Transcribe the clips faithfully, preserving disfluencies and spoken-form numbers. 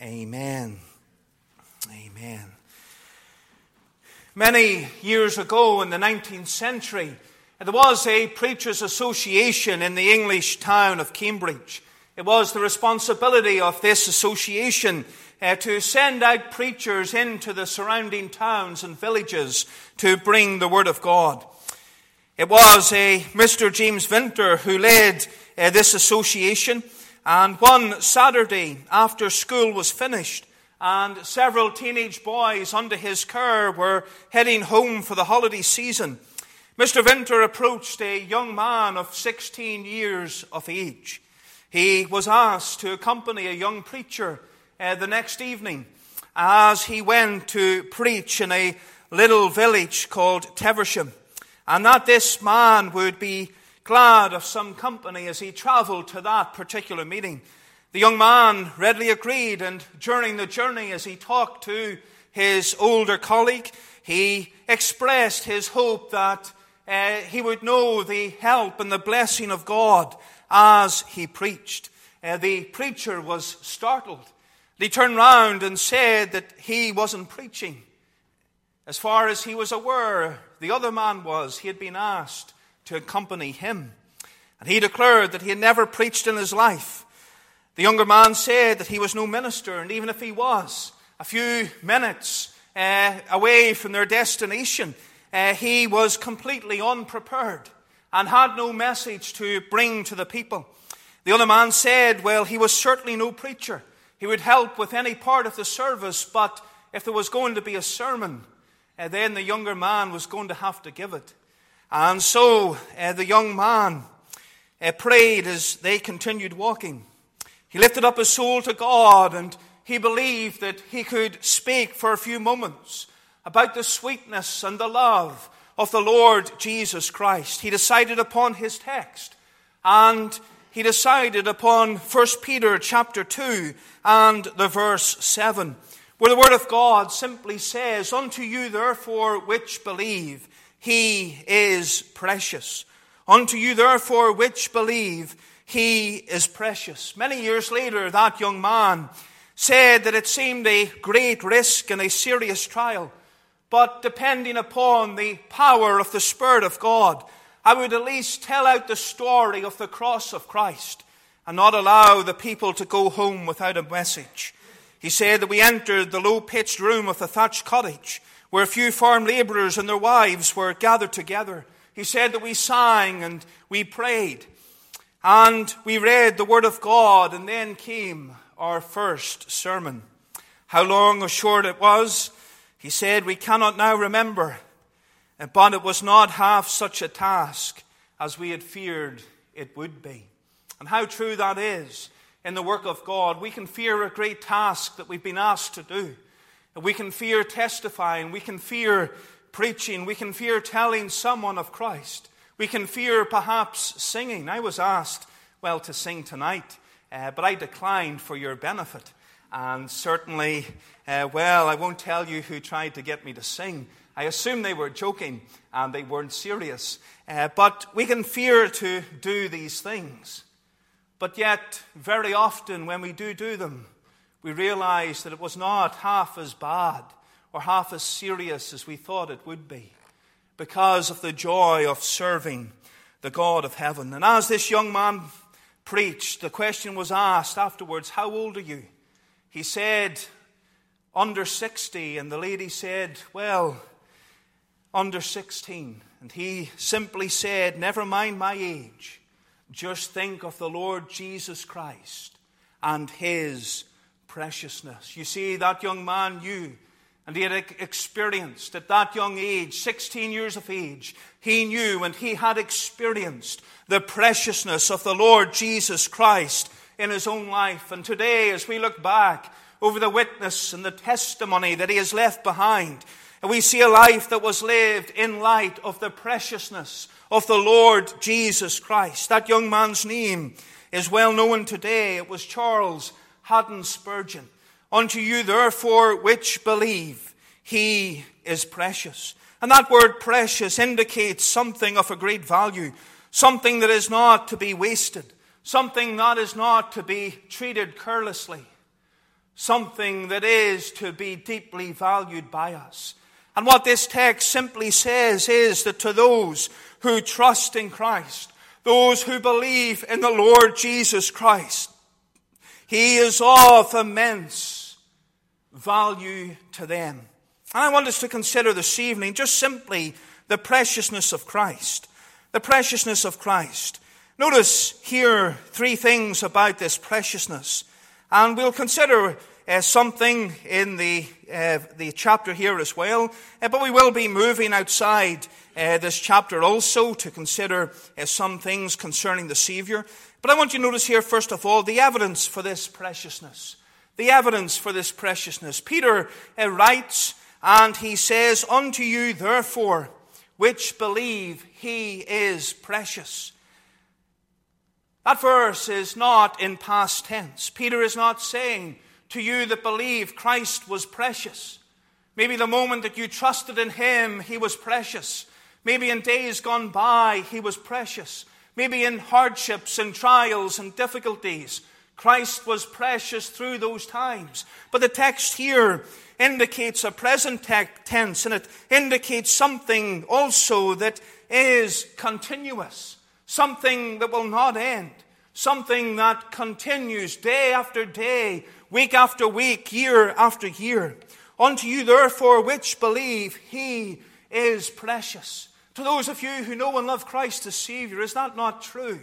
Amen. Amen. Many years ago in the nineteenth century, there was a preachers' association in the English town of Cambridge. It was the responsibility of this association uh, to send out preachers into the surrounding towns and villages to bring the Word of God. It was a Mister James Vinter who led uh, this association, and one Saturday after school was finished and several teenage boys under his care were heading home for the holiday season, Mister Vinter approached a young man of sixteen years of age. He was asked to accompany a young preacher uh, the next evening as he went to preach in a little village called Teversham, and that this man would be glad of some company as he travelled to that particular meeting. The young man readily agreed, and during the journey as he talked to his older colleague, he expressed his hope that uh, he would know the help and the blessing of God as he preached. Uh, the preacher was startled. He turned round and said that he wasn't preaching. As far as he was aware, the other man was. He had been asked to accompany him. And he declared that he had never preached in his life. The younger man said that he was no minister, and even if he was, a few minutes uh, away from their destination, uh, he was completely unprepared and had no message to bring to the people. The other man said, well, he was certainly no preacher. He would help with any part of the service, but if there was going to be a sermon, uh, then the younger man was going to have to give it. And so uh, the young man uh, prayed as they continued walking. He lifted up his soul to God, and he believed that he could speak for a few moments about the sweetness and the love of the Lord Jesus Christ. He decided upon his text, and he decided upon First Peter chapter two and the verse seven, where the Word of God simply says, "Unto you therefore which believe, He is precious. Unto you therefore which believe, He is precious." Many years later, that young man said that it seemed a great risk and a serious trial, but depending upon the power of the Spirit of God, I would at least tell out the story of the cross of Christ and not allow the people to go home without a message. He said that we entered the low-pitched room of the thatched cottage where a few farm labourers and their wives were gathered together. He said that we sang and we prayed and we read the Word of God, and then came our first sermon. How long or short it was, he said, we cannot now remember, but it was not half such a task as we had feared it would be. And how true that is in the work of God. We can fear a great task that we've been asked to do. We can fear testifying. We can fear preaching. We can fear telling someone of Christ. We can fear perhaps singing. I was asked, well, to sing tonight, uh, but I declined for your benefit. And certainly, uh, well, I won't tell you who tried to get me to sing. I assume they were joking and they weren't serious. Uh, but we can fear to do these things. But yet, very often when we do do them, we realize that it was not half as bad or half as serious as we thought it would be, because of the joy of serving the God of heaven. And as this young man preached, the question was asked afterwards, how old are you? He said, under sixty. And the lady said, well, under sixteen. And he simply said, never mind my age. Just think of the Lord Jesus Christ and His preciousness. You see, that young man knew, and he had experienced at that young age, sixteen years of age, he knew and he had experienced the preciousness of the Lord Jesus Christ in his own life. And today, as we look back over the witness and the testimony that he has left behind, and we see a life that was lived in light of the preciousness of the Lord Jesus Christ. That young man's name is well known today. It was Charles Haddon Spurgeon. Unto you therefore which believe, He is precious. And that word precious indicates something of a great value, something that is not to be wasted, something that is not to be treated carelessly. something that is to be deeply valued by us. And what this text simply says is that to those who trust in Christ, those who believe in the Lord Jesus Christ, He is of immense value to them. And I want us to consider this evening just simply the preciousness of Christ. The preciousness of Christ. Notice here three things about this preciousness. And we'll consider uh, something in the uh, the chapter here as well. Uh, but we will be moving outside uh, this chapter also to consider uh, some things concerning the Savior. But I want you to notice here, first of all, the evidence for this preciousness. The evidence for this preciousness. Peter uh, writes, and he says, "Unto you, therefore, which believe, He is precious." That verse is not in past tense. Peter is not saying, to you that believe, Christ was precious. Maybe the moment that you trusted in Him, He was precious. Maybe in days gone by, He was precious. Maybe in hardships and trials and difficulties, Christ was precious through those times. But the text here indicates a present tense, and it indicates something also that is continuous. Something that will not end. Something that continues day after day, week after week, year after year. Unto you, therefore, which believe, He is precious. To those of you who know and love Christ as Savior, is that not true?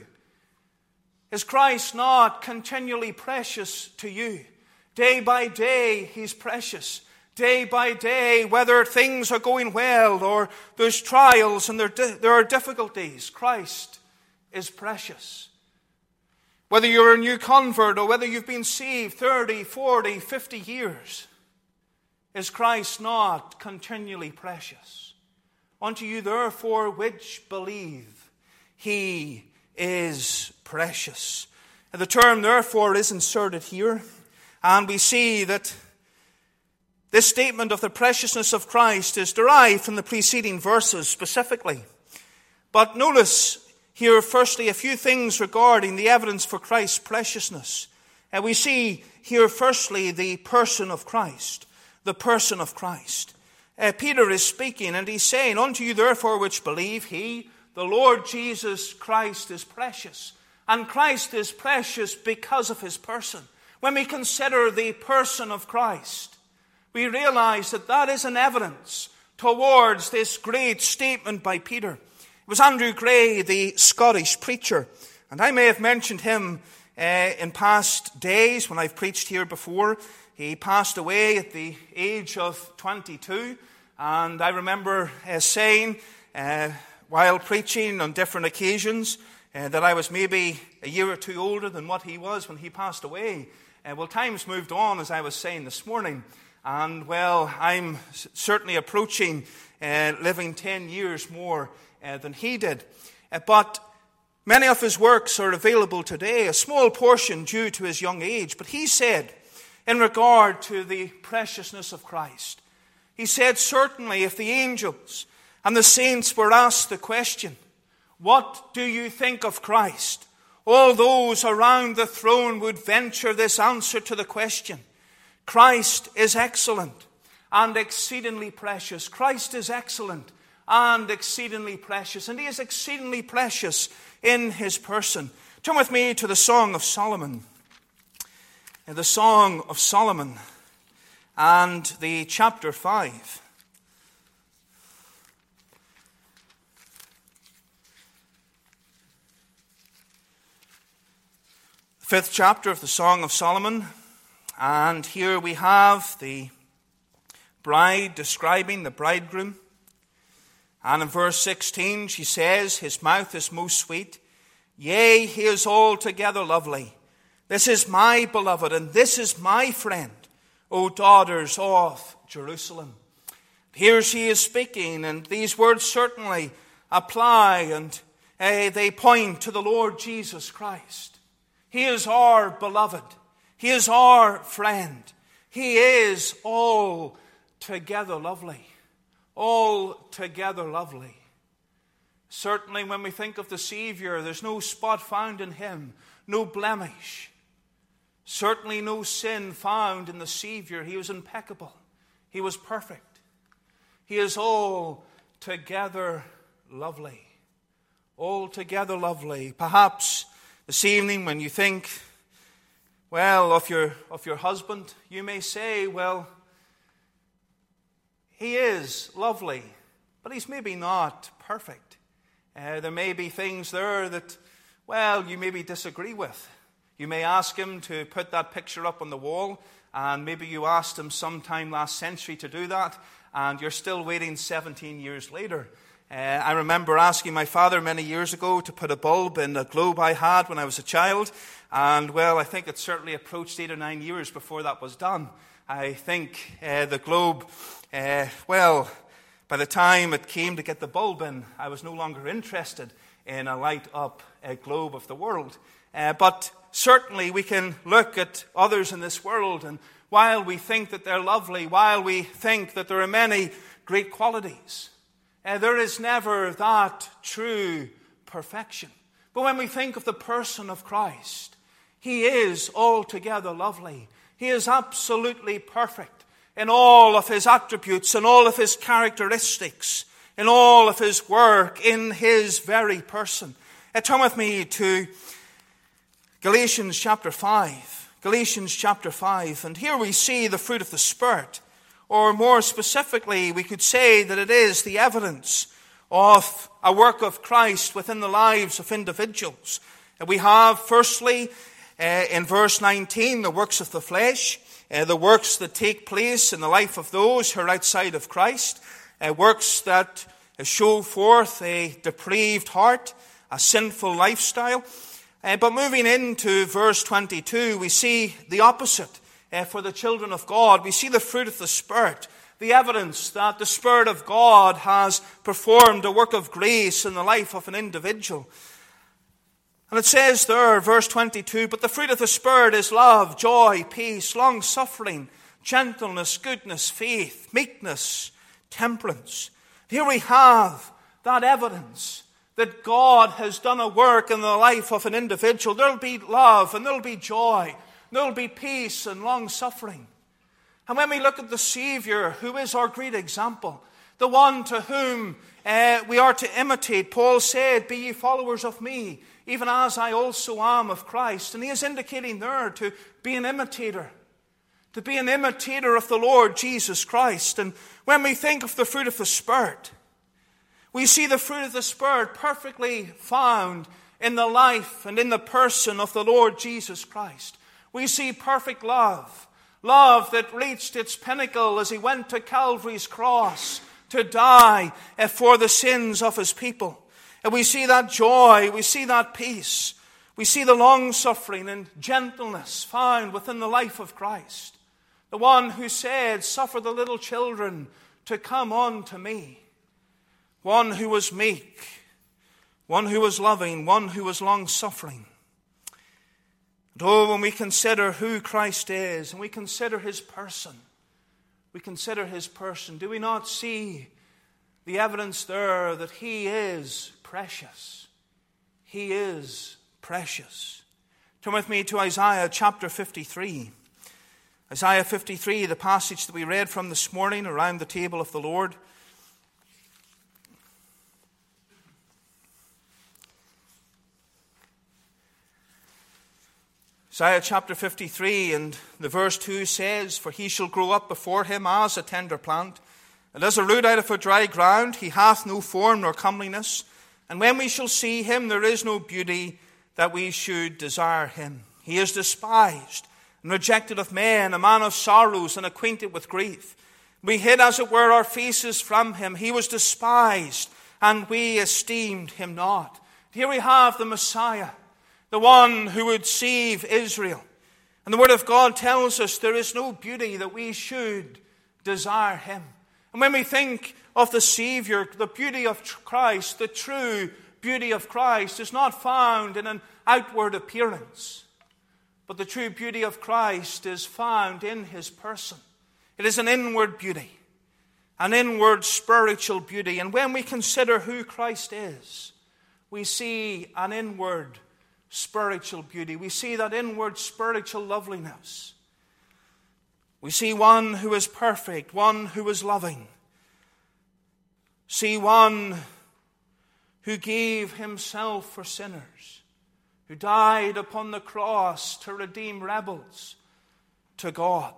Is Christ not continually precious to you? Day by day, He's precious. Day by day, whether things are going well or there's trials and there, there are difficulties, Christ is precious. Whether you're a new convert or whether you've been saved thirty, forty, fifty years, is Christ not continually precious? Unto you, therefore, which believe, He is precious. And the term, therefore, is inserted here, and we see that this statement of the preciousness of Christ is derived from the preceding verses specifically. But notice here, firstly, a few things regarding the evidence for Christ's preciousness. And we see here, firstly, the person of Christ. The person of Christ. Uh, Peter is speaking, and he's saying, unto you, therefore, which believe, He, the Lord Jesus Christ, is precious. And Christ is precious because of His person. When we consider the person of Christ, we realize that that is an evidence towards this great statement by Peter. It was Andrew Gray, the Scottish preacher, and I may have mentioned him uh, in past days when I've preached here before. He passed away at the age of twenty-two, and I remember uh, saying uh, while preaching on different occasions uh, that I was maybe a year or two older than what he was when he passed away. Uh, well, times moved on, as I was saying this morning, and well, I'm certainly approaching uh, living ten years more Uh, than he did. Uh, but many of his works are available today, a small portion due to his young age. But he said, in regard to the preciousness of Christ, he said, certainly if the angels and the saints were asked the question, what do you think of Christ? All those around the throne would venture this answer to the question. Christ is excellent and exceedingly precious. Christ is excellent and exceedingly precious. And He is exceedingly precious in His person. Turn with me to the Song of Solomon. The Song of Solomon and the chapter five. The fifth chapter of the Song of Solomon. And here we have the bride describing the bridegroom. And in verse sixteen, she says, His mouth is most sweet. Yea, He is altogether lovely. This is my beloved, and this is my friend, O daughters of Jerusalem. Here she is speaking, and these words certainly apply, and uh, they point to the Lord Jesus Christ. He is our beloved. He is our friend. He is altogether lovely. Altogether lovely. Certainly when we think of the Savior, there's no spot found in Him, no blemish. Certainly no sin found in the Savior. He was impeccable. He was perfect. He is altogether lovely. Altogether lovely. Perhaps this evening when you think, well, of your, of your husband, you may say, well, he is lovely, but he's maybe not perfect. Uh, there may be things there that, well, you maybe disagree with. You may ask him to put that picture up on the wall, and maybe you asked him sometime last century to do that, and you're still waiting seventeen years later. Uh, I remember asking my father many years ago to put a bulb in a globe I had when I was a child, and, well, I think it certainly approached eight or nine years before that was done. I think uh, the globe, uh, well, by the time it came to get the bulb in, I was no longer interested in a light-up uh, globe of the world. Uh, but certainly we can look at others in this world, and while we think that they're lovely, while we think that there are many great qualities, uh, there is never that true perfection. But when we think of the person of Christ, he is altogether lovely. He is absolutely perfect in all of his attributes, in all of his characteristics, in all of his work, in his very person. Uh, turn with me to Galatians chapter five. Galatians chapter five. And here we see the fruit of the Spirit. Or more specifically, we could say that it is the evidence of a work of Christ within the lives of individuals. And we have, firstly, uh, in verse nineteen, the works of the flesh, uh, the works that take place in the life of those who are outside of Christ, uh, works that show forth a depraved heart, a sinful lifestyle. Uh, but moving into verse twenty-two, we see the opposite uh, for the children of God. We see the fruit of the Spirit, the evidence that the Spirit of God has performed a work of grace in the life of an individual. And it says there, verse twenty-two, but the fruit of the Spirit is love, joy, peace, long-suffering, gentleness, goodness, faith, meekness, temperance. Here we have that evidence that God has done a work in the life of an individual. There'll be love, and there'll be joy, there'll be peace and long-suffering. And when we look at the Savior, who is our great example, the one to whom uh, we are to imitate, Paul said, be ye followers of me, even as I also am of Christ. And he is indicating there to be an imitator, to be an imitator of the Lord Jesus Christ. And when we think of the fruit of the Spirit, we see the fruit of the Spirit perfectly found in the life and in the person of the Lord Jesus Christ. We see perfect love, love that reached its pinnacle as he went to Calvary's cross to die for the sins of his people. And we see that joy, we see that peace, we see the long-suffering and gentleness found within the life of Christ. The one who said, suffer the little children to come unto me. One who was meek, one who was loving, one who was long-suffering. And oh, when we consider who Christ is and we consider his person, we consider his person, do we not see the evidence there that he is precious? He is precious. Turn with me to Isaiah chapter fifty-three. Isaiah fifty-three, the passage that we read from this morning around the table of the Lord. Isaiah chapter fifty-three and the verse two says, for he shall grow up before him as a tender plant, and as a root out of a dry ground. He hath no form nor comeliness. And when we shall see him, there is no beauty that we should desire him. He is despised and rejected of men, a man of sorrows and acquainted with grief. We hid, as it were, our faces from him. He was despised, and we esteemed him not. Here we have the Messiah, the one who would save Israel. And the Word of God tells us there is no beauty that we should desire him. And when we think of the Savior, the beauty of Christ, the true beauty of Christ is not found in an outward appearance, but the true beauty of Christ is found in his person. It is an inward beauty, an inward spiritual beauty. And when we consider who Christ is, we see an inward spiritual beauty. We see that inward spiritual loveliness. We see one who is perfect, one who is loving. See one who gave himself for sinners, who died upon the cross to redeem rebels to God.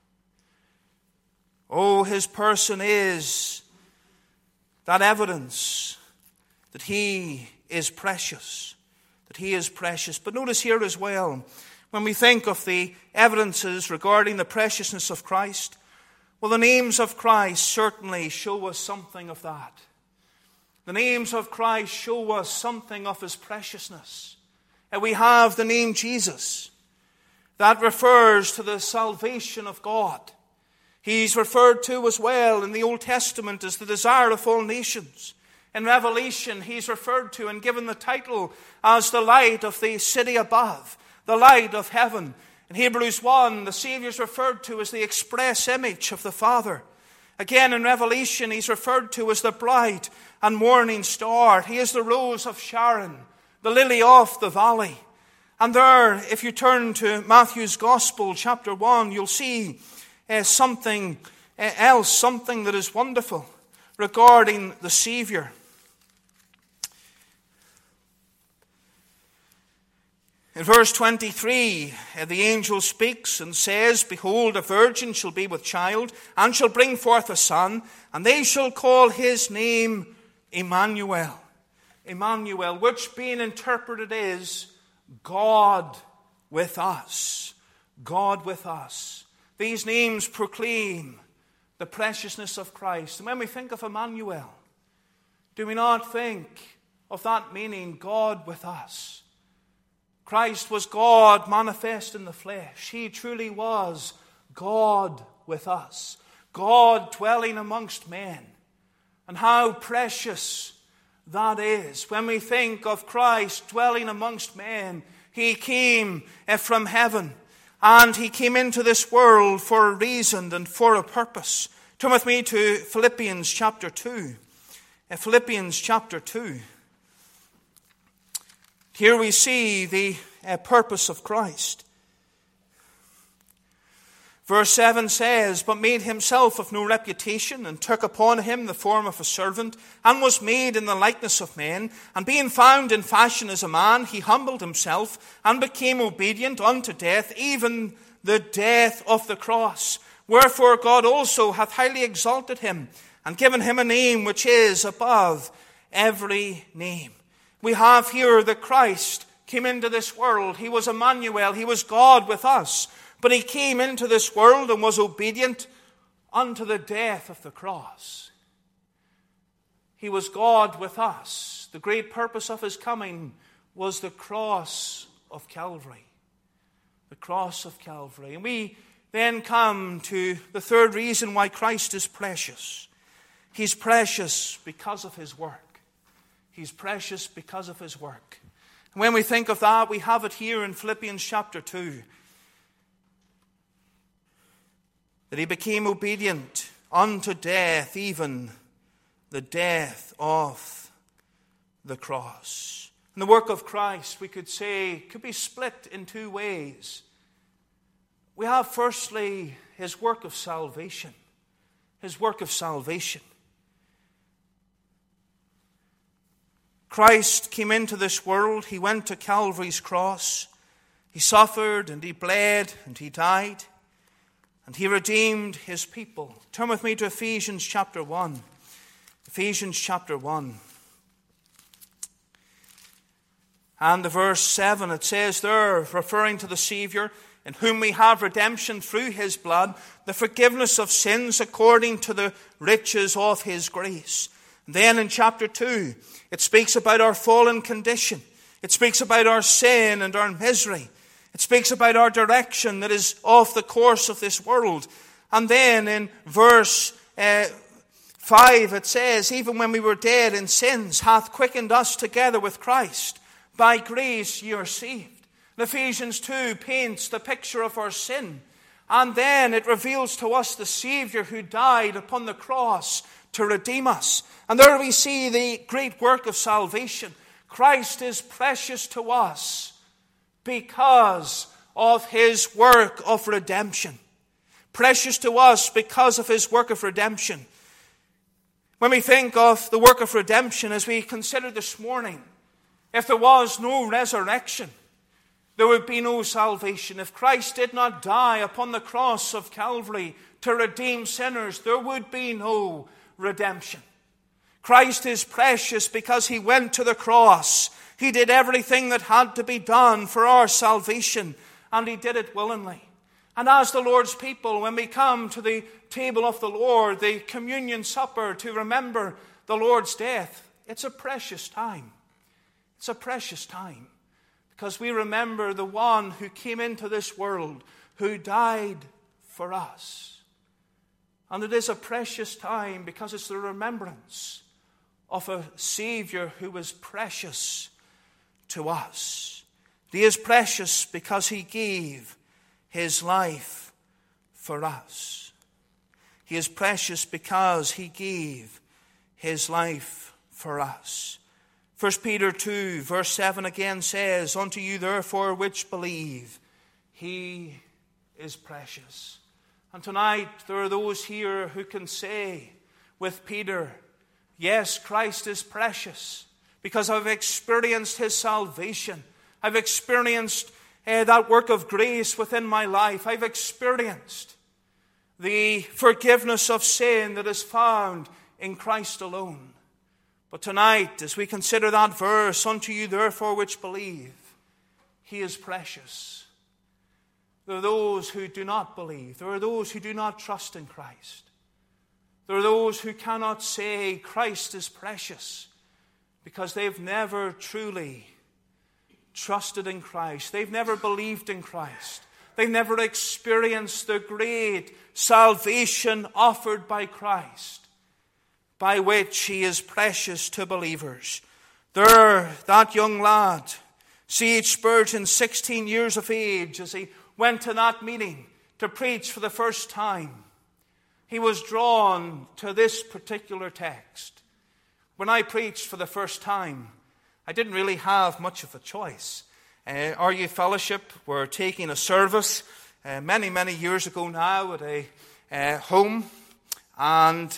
Oh, his person is that evidence that he is precious, that he is precious. But notice here as well, when we think of the evidences regarding the preciousness of Christ, well, the names of Christ certainly show us something of that. The names of Christ show us something of his preciousness. And we have the name Jesus. That refers to the salvation of God. He's referred to as well in the Old Testament as the desire of all nations. In Revelation, he's referred to and given the title as the light of the city above, the light of heaven. In Hebrews one, the Savior is referred to as the express image of the Father. Again, in Revelation, he's referred to as the bright and morning star. He is the rose of Sharon, the lily of the valley. And there, if you turn to Matthew's Gospel, chapter one, you'll see uh, something uh, else, something that is wonderful regarding the Savior. In verse twenty-three, the angel speaks and says, Behold, a virgin shall be with child, and shall bring forth a son, and they shall call his name Emmanuel. Emmanuel, which being interpreted is God with us. God with us. These names proclaim the preciousness of Christ. And when we think of Emmanuel, do we not think of that meaning, God with us? Christ was God manifest in the flesh. He truly was God with us. God dwelling amongst men. And how precious that is. When we think of Christ dwelling amongst men, he came from heaven. And he came into this world for a reason and for a purpose. Turn with me to Philippians chapter two. Philippians chapter two. Here we see the uh, purpose of Christ. Verse seven says, But made himself of no reputation, and took upon him the form of a servant, and was made in the likeness of men. And being found in fashion as a man, he humbled himself, and became obedient unto death, even the death of the cross. Wherefore God also hath highly exalted him, and given him a name which is above every name. We have here that Christ came into this world. He was Emmanuel. He was God with us. But he came into this world and was obedient unto the death of the cross. He was God with us. The great purpose of his coming was the cross of Calvary. The cross of Calvary. And we then come to the third reason why Christ is precious. He's precious because of his work. He's precious because of his work. And when we think of that, we have it here in Philippians chapter two. That he became obedient unto death, even the death of the cross. And the work of Christ, we could say, could be split in two ways. We have firstly his work of salvation. His work of salvation. Christ came into this world. He went to Calvary's cross. He suffered and he bled and he died. And he redeemed his people. Turn with me to Ephesians chapter one. Ephesians chapter one. And the verse seven, it says there, referring to the Savior, in whom we have redemption through his blood, the forgiveness of sins according to the riches of his grace. And then in chapter two, it speaks about our fallen condition. It speaks about our sin and our misery. It speaks about our direction that is off the course of this world. And then in verse uh, five it says, Even when we were dead in sins, hath quickened us together with Christ. By grace ye are saved. And Ephesians two paints the picture of our sin. And then it reveals to us the Savior who died upon the cross to redeem us. And there we see the great work of salvation. Christ is precious to us because of his work of redemption. Precious to us because of his work of redemption. When we think of the work of redemption, as we considered this morning, if there was no resurrection, there would be no salvation. If Christ did not die upon the cross of Calvary to redeem sinners, there would be no redemption. Christ is precious because he went to the cross. He did everything that had to be done for our salvation, and he did it willingly. And as the Lord's people, when we come to the table of the Lord, the communion supper, to remember the Lord's death, it's a precious time. It's a precious time because we remember the one who came into this world, who died for us. And it is a precious time because it's the remembrance of a Savior who was precious to us. He is precious because he gave his life for us. He is precious because he gave his life for us. First Peter two, verse seven again says, "Unto you therefore which believe, he is precious." And tonight there are those here who can say with Peter, yes, Christ is precious because I've experienced his salvation. I've experienced uh, that work of grace within my life. I've experienced the forgiveness of sin that is found in Christ alone. But tonight, as we consider that verse, "Unto you therefore which believe, he is precious." There are those who do not believe. There are those who do not trust in Christ. There are those who cannot say Christ is precious because they've never truly trusted in Christ. They've never believed in Christ. They've never experienced the great salvation offered by Christ, by which he is precious to believers. There, that young lad, C H Spurgeon, sixteen years of age, as he went to that meeting to preach for the first time, he was drawn to this particular text. When I preached for the first time, I didn't really have much of a choice. Uh, our youth fellowship were taking a service uh, many, many years ago now at a uh, home. And,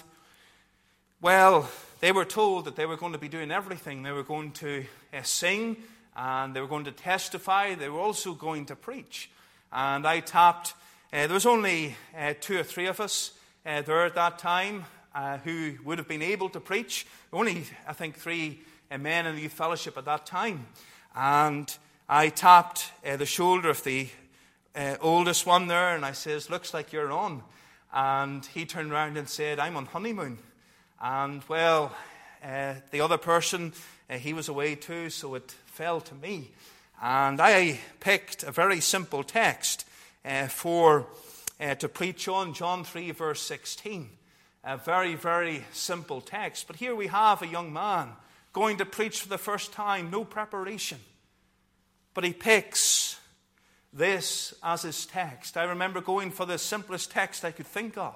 well, they were told that they were going to be doing everything. They were going to uh, sing, and they were going to testify. They were also going to preach. And I tapped, uh, there was only uh, two or three of us uh, there at that time uh, who would have been able to preach. Only, I think, three uh, men in the youth fellowship at that time. And I tapped uh, the shoulder of the uh, oldest one there, and I says, "Looks like you're on." And he turned around and said, "I'm on honeymoon." And, well, uh, the other person, uh, he was away too, so it fell to me. And I picked a very simple text uh, for uh, to preach on, John three, verse sixteen. A very, very simple text. But here we have a young man going to preach for the first time, no preparation. But he picks this as his text. I remember going for the simplest text I could think of.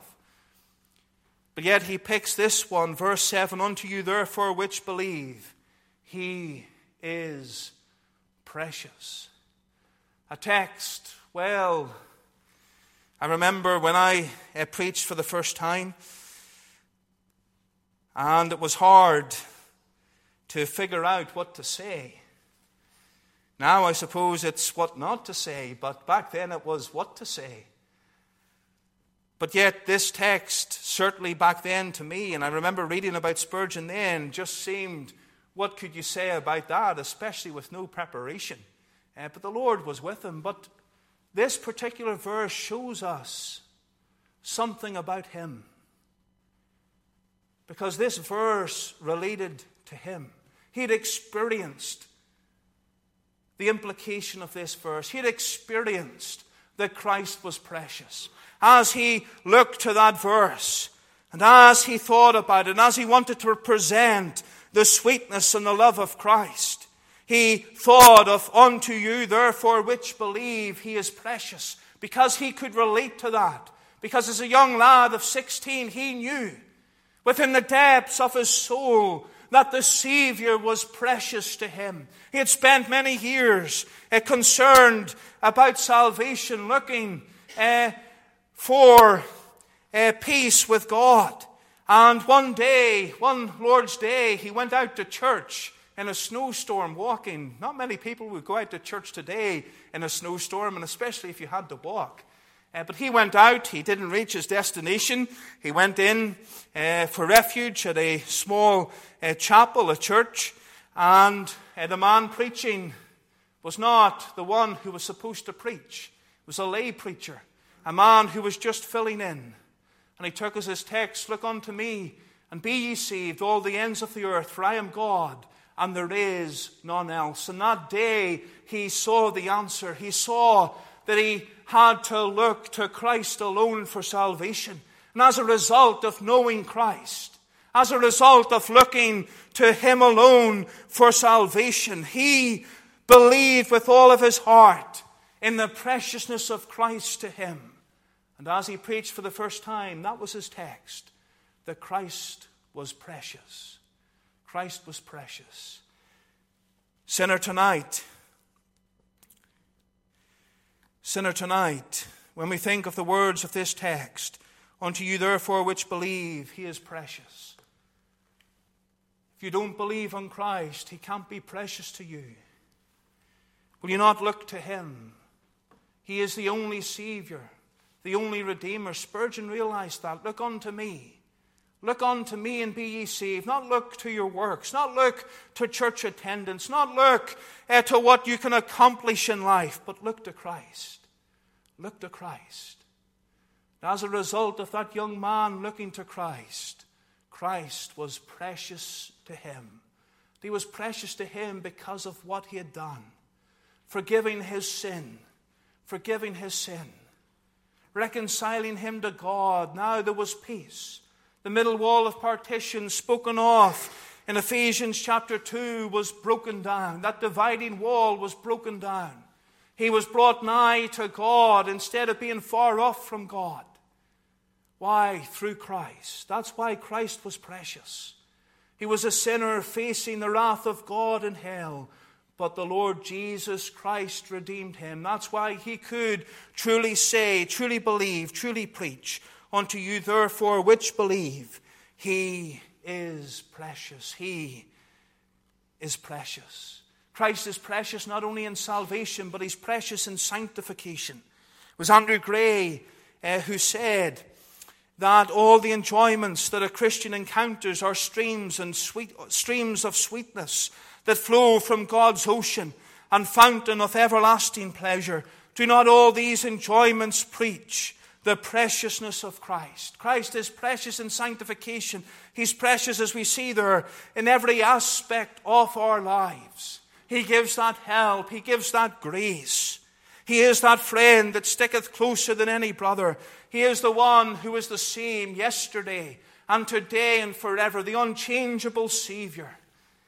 But yet he picks this one, verse seven, "Unto you therefore which believe, he is precious." A text, well, I remember when I uh, preached for the first time, and it was hard to figure out what to say. Now I suppose it's what not to say, but back then it was what to say. But yet this text, certainly back then to me, and I remember reading about Spurgeon then, just seemed, what could you say about that, especially with no preparation? Uh, but the Lord was with him. But this particular verse shows us something about him. Because this verse related to him. He had experienced the implication of this verse. He had experienced that Christ was precious. As he looked to that verse, and as he thought about it, and as he wanted to present the sweetness and the love of Christ, he thought of, "Unto you therefore which believe, he is precious," because he could relate to that. Because as a young lad of sixteen, he knew within the depths of his soul that the Savior was precious to him. He had spent many years uh, concerned about salvation, looking uh, for uh, peace with God. And one day, one Lord's Day, he went out to church in a snowstorm walking. Not many people would go out to church today in a snowstorm, and especially if you had to walk. Uh, but he went out. He didn't reach his destination. He went in uh, for refuge at a small uh, chapel, a church. And uh, the man preaching was not the one who was supposed to preach. It was a lay preacher, a man who was just filling in. And he took as his text, "Look unto me, and be ye saved, all the ends of the earth, for I am God, and there is none else." And that day he saw the answer. He saw that he had to look to Christ alone for salvation. And as a result of knowing Christ, as a result of looking to him alone for salvation, he believed with all of his heart in the preciousness of Christ to him. And as he preached for the first time, that was his text, that Christ was precious. Christ was precious. Sinner tonight, Sinner tonight, when we think of the words of this text, "Unto you therefore which believe, he is precious." If you don't believe on Christ, he can't be precious to you. Will you not look to him? He is the only Savior, the only Redeemer. Spurgeon realized that. Look unto me. Look unto me and be ye saved. Not look to your works. Not look to church attendance. Not look uh, to what you can accomplish in life. But look to Christ. Look to Christ. As a result of that young man looking to Christ, Christ was precious to him. He was precious to him because of what he had done. Forgiving his sin. Forgiving his sin. Reconciling him to God. Now there was peace. The middle wall of partition spoken of in Ephesians chapter two was broken down. That dividing wall was broken down. He was brought nigh to God instead of being far off from God. Why? Through Christ. That's why Christ was precious. He was a sinner facing the wrath of God in hell, but the Lord Jesus Christ redeemed him. That's why he could truly say, truly believe, truly preach, "Unto you therefore which believe, he is precious." He is precious. Christ is precious not only in salvation, but he's precious in sanctification. It was Andrew Gray uh, who said that all the enjoyments that a Christian encounters are streams and sweet streams of sweetness that flow from God's ocean and fountain of everlasting pleasure. Do not all these enjoyments preach the preciousness of Christ? Christ is precious in sanctification. He's precious, as we see there, in every aspect of our lives. He gives that help. He gives that grace. He is that friend that sticketh closer than any brother. He is the one who is the same yesterday and today and forever, the unchangeable Savior.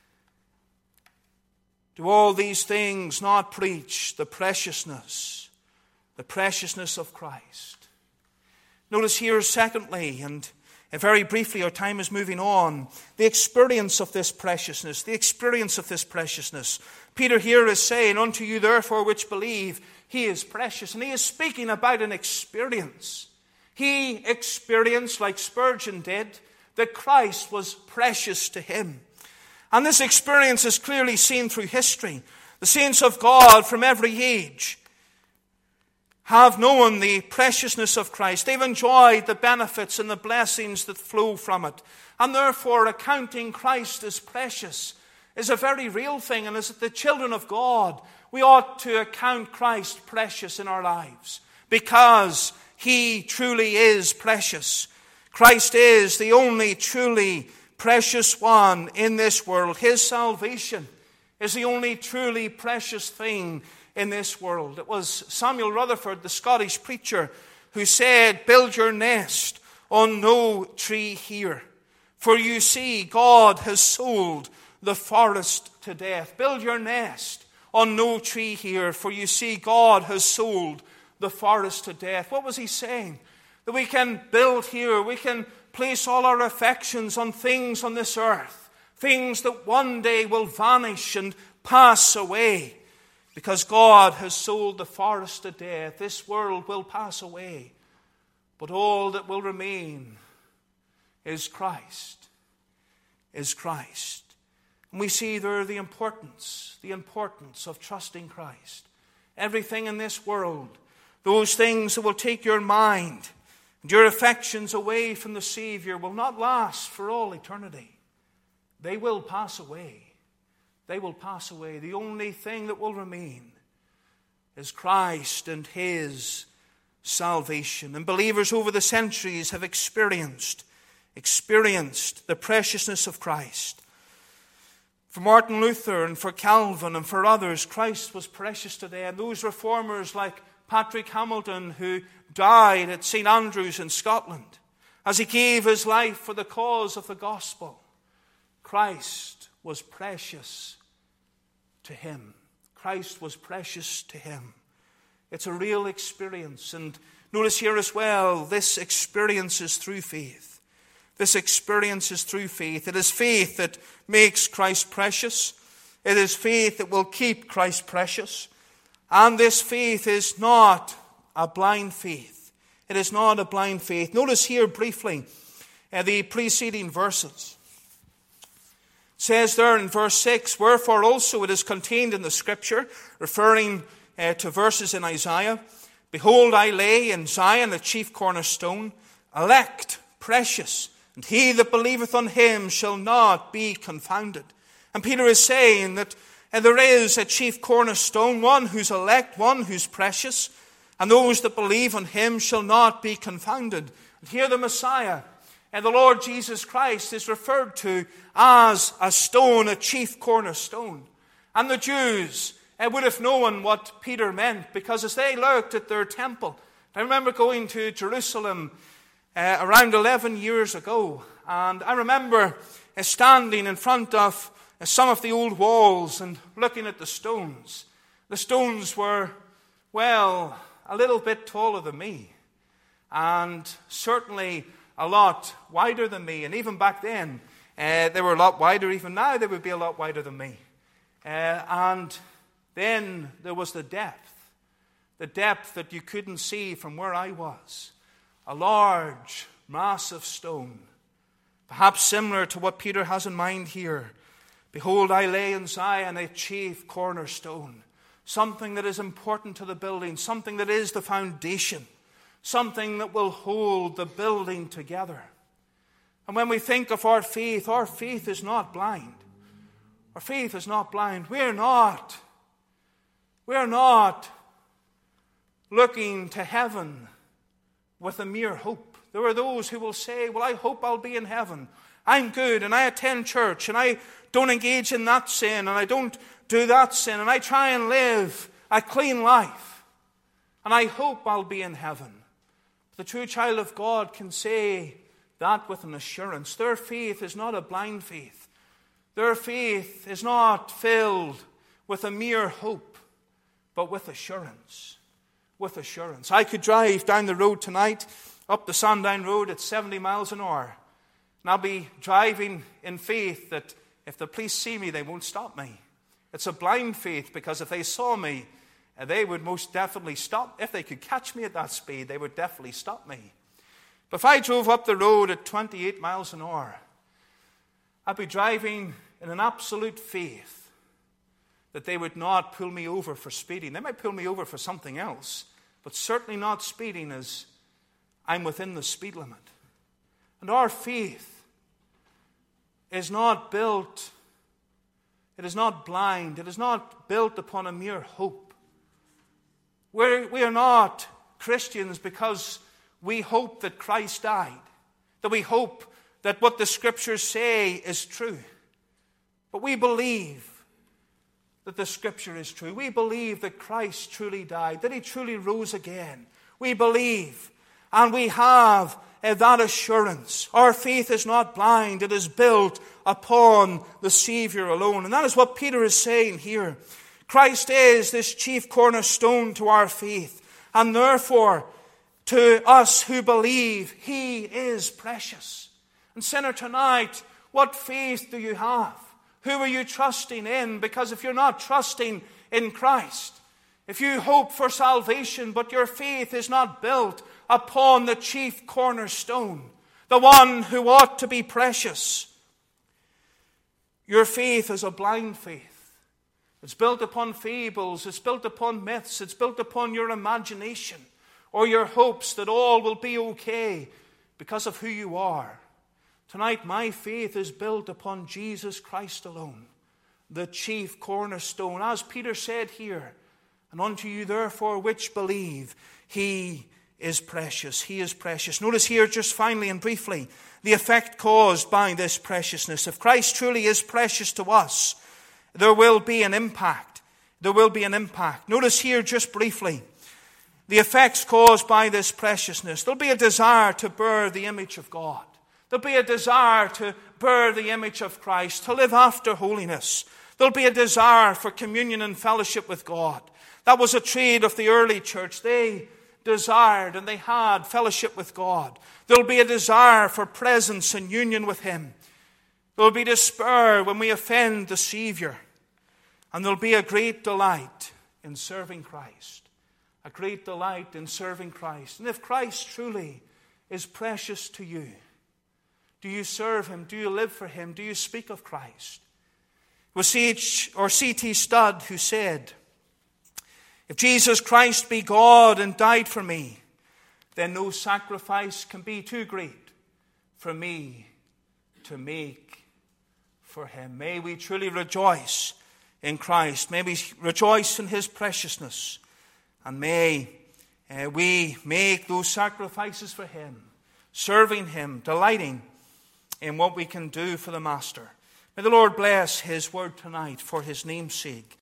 Do all these things not preach the preciousness, the preciousness of Christ? Notice here, secondly, and very briefly, our time is moving on, the experience of this preciousness, the experience of this preciousness. Peter here is saying, "Unto you therefore which believe, he is precious." And he is speaking about an experience. He experienced, like Spurgeon did, that Christ was precious to him. And this experience is clearly seen through history. The saints of God from every age have known the preciousness of Christ. They've enjoyed the benefits and the blessings that flow from it. And therefore, accounting Christ as precious is a very real thing. And as the children of God, we ought to account Christ precious in our lives, because he truly is precious. Christ is the only truly precious one in this world. His salvation is the only truly precious thing in this world. It was Samuel Rutherford, the Scottish preacher, who said, "Build your nest on no tree here, for you see God has sold the forest to death." Build your nest on no tree here, for you see God has sold the forest to death. What was he saying? That we can build here, we can place all our affections on things on this earth, things that one day will vanish and pass away. Because God has sold the forest to death, this world will pass away. But all that will remain is Christ, is Christ. And we see there the importance, the importance of trusting Christ. Everything in this world, those things that will take your mind and your affections away from the Savior, will not last for all eternity. They will pass away. They will pass away. The only thing that will remain is Christ and His salvation. And believers over the centuries have experienced, experienced the preciousness of Christ. For Martin Luther and for Calvin and for others, Christ was precious to them. Those reformers like Patrick Hamilton, who died at Saint Andrews in Scotland, as he gave his life for the cause of the gospel, Christ was precious to him. Christ was precious to him. It's a real experience. And notice here as well, this experience is through faith. This experience is through faith. It is faith that makes Christ precious. It is faith that will keep Christ precious. And this faith is not a blind faith. It is not a blind faith. Notice here briefly uh, the preceding verses. It says there in verse six, wherefore also it is contained in the Scripture, referring uh, to verses in Isaiah, behold, I lay in Zion a chief cornerstone, elect, precious, and he that believeth on him shall not be confounded. And Peter is saying that uh, there is a chief cornerstone, one who's elect, one who's precious, and those that believe on him shall not be confounded. And here the Messiah, and the Lord Jesus Christ, is referred to as a stone, a chief cornerstone. And the Jews uh, would have known what Peter meant, because as they looked at their temple, I remember going to Jerusalem uh, around eleven years ago, and I remember uh, standing in front of uh, some of the old walls and looking at the stones. The stones were, well, a little bit taller than me, and certainly a lot wider than me. And even back then, uh, they were a lot wider. Even now, they would be a lot wider than me. Uh, and then there was the depth. The depth that you couldn't see from where I was. A large, massive stone. Perhaps similar to what Peter has in mind here. Behold, I lay in Zion a chief cornerstone. Something that is important to the building. Something that is the foundation. Something that will hold the building together. And when we think of our faith, our faith is not blind. Our faith is not blind. We're not. We're not looking to heaven with a mere hope. There are those who will say, well, I hope I'll be in heaven. I'm good and I attend church and I don't engage in that sin and I don't do that sin and I try and live a clean life. And I hope I'll be in heaven. The true child of God can say that with an assurance. Their faith is not a blind faith. Their faith is not filled with a mere hope, but with assurance. With assurance. I could drive down the road tonight, up the Sandown Road at seventy miles an hour. And I'll be driving in faith that if the police see me, they won't stop me. It's a blind faith, because if they saw me, they would most definitely stop. If they could catch me at that speed, they would definitely stop me. But if I drove up the road at twenty-eight miles an hour, I'd be driving in an absolute faith that they would not pull me over for speeding. They might pull me over for something else, but certainly not speeding, as I'm within the speed limit. And our faith is not built, it is not blind, it is not built upon a mere hope. We're, we are not Christians because we hope that Christ died, that we hope that what the Scriptures say is true. But we believe that the Scripture is true. We believe that Christ truly died, that He truly rose again. We believe, and we have uh, that assurance. Our faith is not blind. It is built upon the Savior alone. And that is what Peter is saying here. Christ is this chief cornerstone to our faith. And therefore, to us who believe, He is precious. And sinner, tonight, What faith do you have? Who are you trusting in? Because if you're not trusting in Christ, if you hope for salvation, but your faith is not built upon the chief cornerstone, the one who ought to be precious, your faith is a blind faith. It's built upon fables, it's built upon myths, it's built upon your imagination or your hopes that all will be okay because of who you are. Tonight, my faith is built upon Jesus Christ alone, the chief cornerstone. As Peter said here, and unto you therefore which believe, he is precious. He is precious. Notice here just finally and briefly the effect caused by this preciousness. If Christ truly is precious to us, there will be an impact. There will be an impact. Notice here just briefly the effects caused by this preciousness. There'll be a desire to bear the image of God. There'll be a desire to bear the image of Christ, to live after holiness. There'll be a desire for communion and fellowship with God. That was a trait of the early church. They desired and they had fellowship with God. There'll be a desire for presence and union with Him. There'll be despair when we offend the Savior. And there'll be a great delight in serving Christ. A great delight in serving Christ. And if Christ truly is precious to you, do you serve Him? Do you live for Him? Do you speak of Christ? It was C H or C T Studd who said, if Jesus Christ be God and died for me, then no sacrifice can be too great for me to make for Him. May we truly rejoice in Christ. May we rejoice in His preciousness. And may uh, we make those sacrifices for Him, serving Him, delighting in what we can do for the Master. May the Lord bless His word tonight for His name's sake.